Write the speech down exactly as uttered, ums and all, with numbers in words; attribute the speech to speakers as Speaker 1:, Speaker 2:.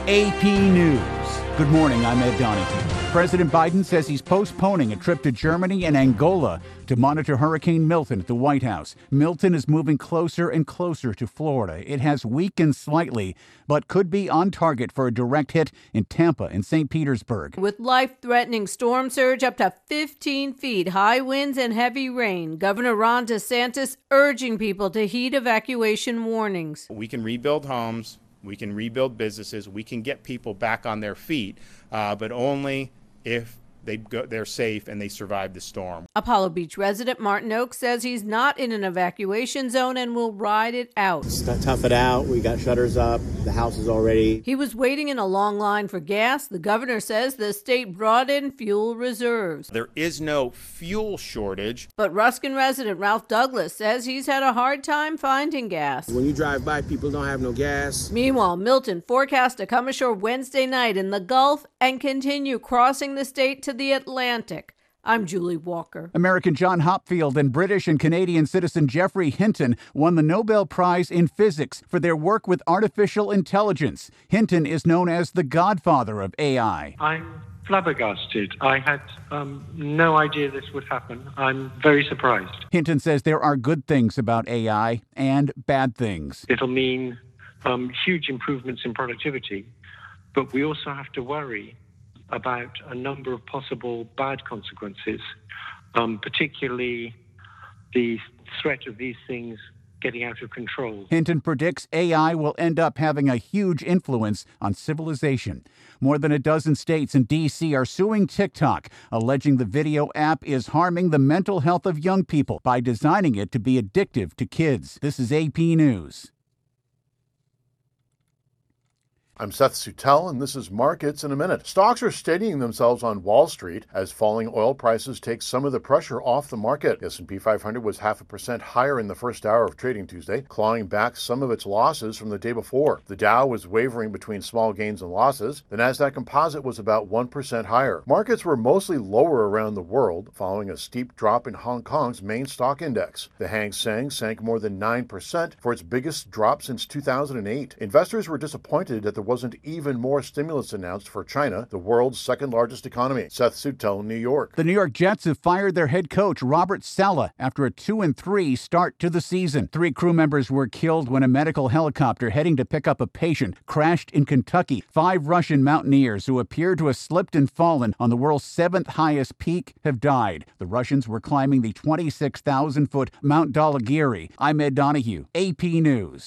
Speaker 1: A P News. Good morning, I'm Ed Donahue. President Biden says he's postponing a trip to Germany and Angola to monitor Hurricane Milton at the White House. Milton is moving closer and closer to Florida. It has weakened slightly, but could be on target for a direct hit in Tampa and Saint Petersburg.
Speaker 2: With life-threatening storm surge up to fifteen feet, high winds and heavy rain, Governor Ron DeSantis urging people to heed evacuation warnings.
Speaker 3: We can rebuild homes. We can rebuild businesses. We can get people back on their feet, uh, but only if they go, they're safe and they survive the storm.
Speaker 2: Apollo Beach resident Martin Oaks says he's not in an evacuation zone and will ride it out.
Speaker 4: Let's tough it out. We got shutters up. The house is already.
Speaker 2: He was waiting in a long line for gas. The governor says the state brought in fuel reserves.
Speaker 3: There is no fuel shortage.
Speaker 2: But Ruskin resident Ralph Douglas says he's had a hard time finding gas.
Speaker 5: When you drive by, people don't have no gas.
Speaker 2: Meanwhile, Milton forecast to come ashore Wednesday night in the Gulf and continue crossing the state to the Atlantic. I'm Julie Walker.
Speaker 1: American John Hopfield and British and Canadian citizen Geoffrey Hinton won the Nobel Prize in Physics for their work with artificial intelligence. Hinton is known as the godfather of A I.
Speaker 6: I'm flabbergasted. I had um, no idea this would happen. I'm very surprised.
Speaker 1: Hinton says there are good things about A I and bad things.
Speaker 6: It'll mean um, huge improvements in productivity, but we also have to worry about a number of possible bad consequences, um, particularly the threat of these things getting out of control.
Speaker 1: Hinton predicts A I will end up having a huge influence on civilization. More than a dozen states and D C are suing TikTok, alleging the video app is harming the mental health of young people by designing it to be addictive to kids. This is A P News.
Speaker 7: I'm Seth Sutel, and this is Markets in a Minute. Stocks are steadying themselves on Wall Street as falling oil prices take some of the pressure off the market. The S and P five hundred was half a percent higher in the first hour of trading Tuesday, clawing back some of its losses from the day before. The Dow was wavering between small gains and losses. The Nasdaq Composite was about one percent higher. Markets were mostly lower around the world, following a steep drop in Hong Kong's main stock index. The Hang Seng sank more than nine percent for its biggest drop since two thousand eight. Investors were disappointed that the wasn't even more stimulus announced for China, the world's second largest economy. Seth Sutel, New York.
Speaker 1: The New York Jets have fired their head coach, Robert Saleh, after a two and three start to the season. Three crew members were killed when a medical helicopter heading to pick up a patient crashed in Kentucky. Five Russian mountaineers who appear to have slipped and fallen on the world's seventh highest peak have died. The Russians were climbing the twenty-six thousand foot Mount Dolagiri. I'm Ed Donahue, A P News.